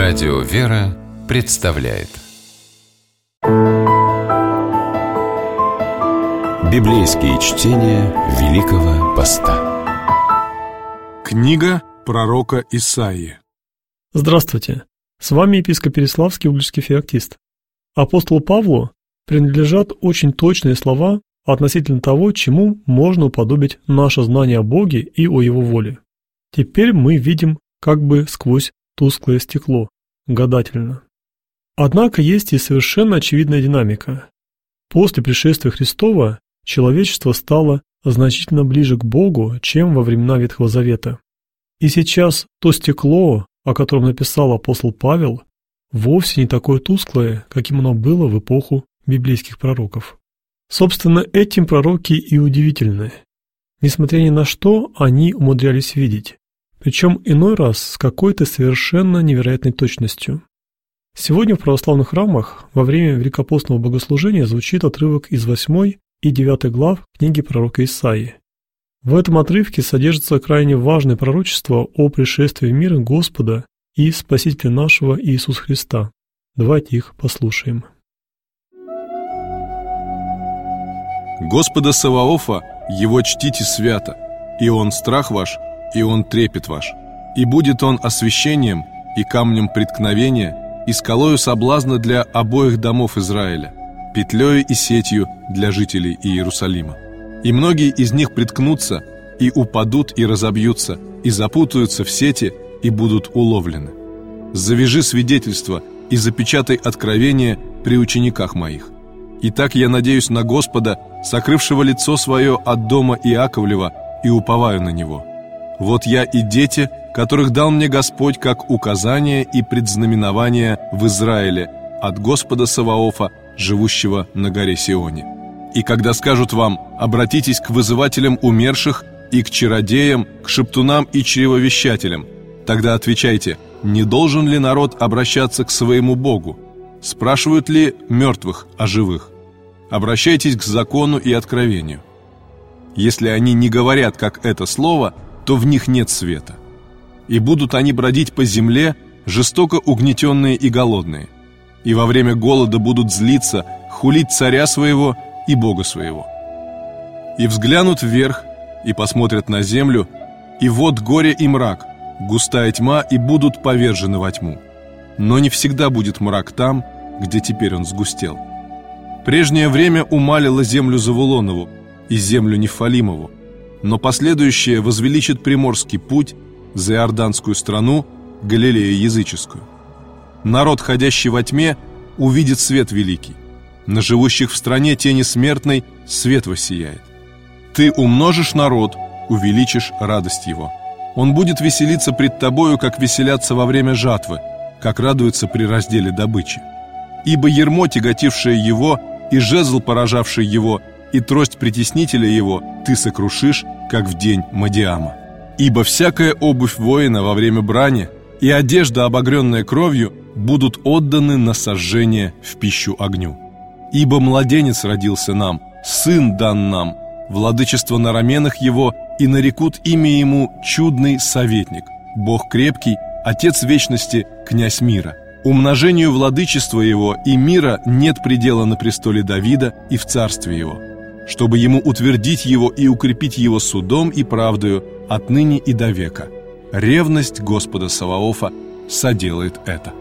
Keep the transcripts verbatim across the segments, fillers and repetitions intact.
Радио «Вера» представляет Библейские чтения Великого Поста. Книга пророка Исаии. Здравствуйте! С вами епископ Переславский угличский феоктист. Апостолу Павлу принадлежат очень точные слова относительно того, чему можно уподобить наше знание о Боге и о Его воле. Теперь мы видим как бы сквозь тусклое стекло, гадательно. Однако есть и совершенно очевидная динамика. После пришествия Христова человечество стало значительно ближе к Богу, чем во времена Ветхого Завета. И сейчас то стекло, о котором написал апостол Павел, вовсе не такое тусклое, каким оно было в эпоху библейских пророков. Собственно, этим пророки и удивительны. Несмотря ни на что, они умудрялись видеть. Причем иной раз с какой-то совершенно невероятной точностью. Сегодня в православных храмах во время великопостного богослужения звучит отрывок из восьмой и девятой глав книги пророка Исаии. В этом отрывке содержится крайне важное пророчество о пришествии в мир Господа и Спасителя нашего Иисуса Христа. Давайте их послушаем. Господа Саваофа, Его чтите свято, и Он страх ваш, и Он трепет ваш, и будет Он освящением и камнем преткновения, и скалою соблазна для обоих домов Израиля, петлею и сетью для жителей Иерусалима. И многие из них приткнутся, и упадут, и разобьются, и запутаются в сети, и будут уловлены. Завяжи свидетельство и запечатай откровение при учениках моих. Итак, я надеюсь на Господа, сокрывшего лицо свое от дома Иаковлева, и уповаю на Него. Вот я и дети, которых дал мне Господь как указание и предзнаменование в Израиле от Господа Саваофа, живущего на горе Сионе. И когда скажут вам: обратитесь к вызывателям умерших и к чародеям, к шептунам и чревовещателям, тогда отвечайте: не должен ли народ обращаться к своему Богу? Спрашивают ли мертвых о живых? Обращайтесь к закону и откровению. Если они не говорят, как это слово, то в них нет света. И будут они бродить по земле, жестоко угнетенные и голодные. И во время голода будут злиться, хулить царя своего и Бога своего. И взглянут вверх, и посмотрят на землю, и вот горе и мрак, густая тьма, и будут повержены во тьму. Но не всегда будет мрак там, где теперь он сгустел. Прежнее время умалило землю Завулонову и землю Нефалимову, но последующее возвеличит приморский путь за Иорданскую страну, Галилею языческую. Народ, ходящий во тьме, увидит свет великий. На живущих в стране тени смертной свет воссияет. Ты умножишь народ, увеличишь радость его. Он будет веселиться пред тобою, как веселятся во время жатвы, как радуются при разделе добычи. Ибо ярмо, тяготившее его, и жезл, поражавший его, и трость притеснителя его ты сокрушишь, как в день Мадиама. Ибо всякая обувь воина во время брани и одежда, обогренная кровью, будут отданы на сожжение в пищу огню. Ибо младенец родился нам, сын дан нам, владычество на раменах его, и нарекут имя ему чудный советник, Бог крепкий, Отец вечности, князь мира. Умножению владычества его и мира нет предела на престоле Давида и в царстве его, чтобы ему утвердить его и укрепить его судом и правдою отныне и до века. Ревность Господа Саваофа соделает это.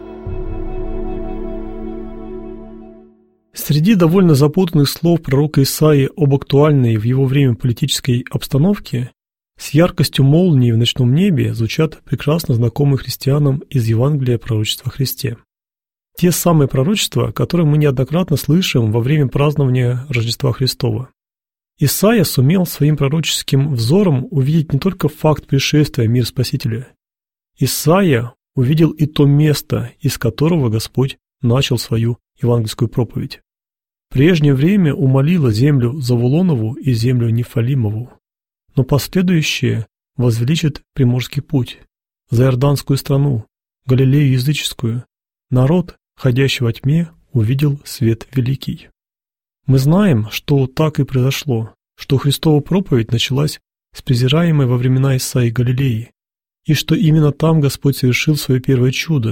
Среди довольно запутанных слов пророка Исаии об актуальной в его время политической обстановке с яркостью молнии в ночном небе звучат прекрасно знакомые христианам из Евангелия пророчества о Христе. Те самые пророчества, которые мы неоднократно слышим во время празднования Рождества Христова. Исаия сумел своим пророческим взором увидеть не только факт пришествия в мир Спасителя. Исаия увидел и то место, из которого Господь начал свою евангельскую проповедь. В прежнее время умолило землю Завулонову и землю Нефалимову, но последующее возвеличит приморский путь, за Иорданскую страну, Галилею языческую. Народ, ходящий во тьме, увидел свет великий. Мы знаем, что так и произошло, что Христова проповедь началась с презираемой во времена Исаии Галилеи, и что именно там Господь совершил свое первое чудо,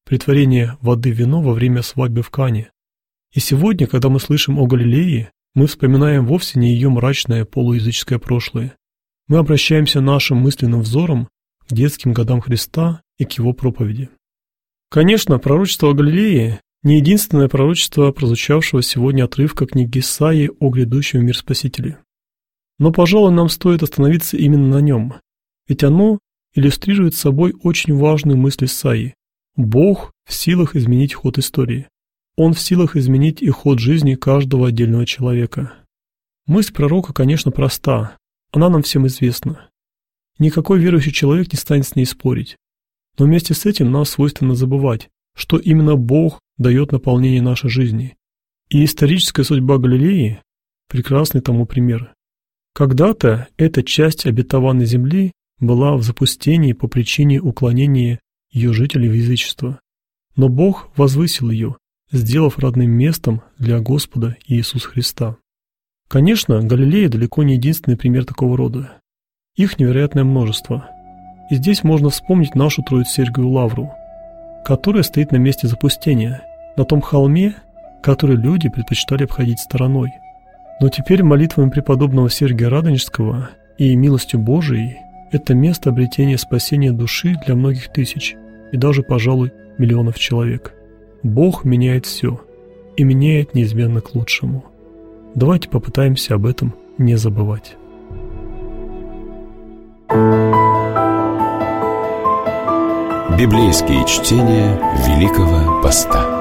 претворение воды в вино во время свадьбы в Кане. И сегодня, когда мы слышим о Галилее, мы вспоминаем вовсе не ее мрачное полуязыческое прошлое. Мы обращаемся нашим мысленным взором к детским годам Христа и к его проповеди. Конечно, пророчество о Галилее не единственное пророчество, прозвучавшего сегодня отрывка книги Исаии о грядущем мир Спасителе. Но, пожалуй, нам стоит остановиться именно на нем, ведь оно иллюстрирует собой очень важную мысль Исаии. Бог в силах изменить ход истории. Он в силах изменить и ход жизни каждого отдельного человека. Мысль пророка, конечно, проста, она нам всем известна. Никакой верующий человек не станет с ней спорить. Но вместе с этим нам свойственно забывать, что именно Бог дает наполнение нашей жизни. И историческая судьба Галилеи – прекрасный тому пример. Когда-то эта часть обетованной земли была в запустении по причине уклонения ее жителей в язычество. Но Бог возвысил ее, сделав родным местом для Господа Иисуса Христа. Конечно, Галилея далеко не единственный пример такого рода. Их невероятное множество. И здесь можно вспомнить нашу Троиц-Сергию Лавру, которая стоит на месте запустения, на том холме, который люди предпочитали обходить стороной. Но теперь молитвами преподобного Сергия Радонежского и милостью Божией это место обретения спасения души для многих тысяч и даже, пожалуй, миллионов человек. Бог меняет все и меняет неизменно к лучшему. Давайте попытаемся об этом не забывать. Библейские чтения Великого Поста.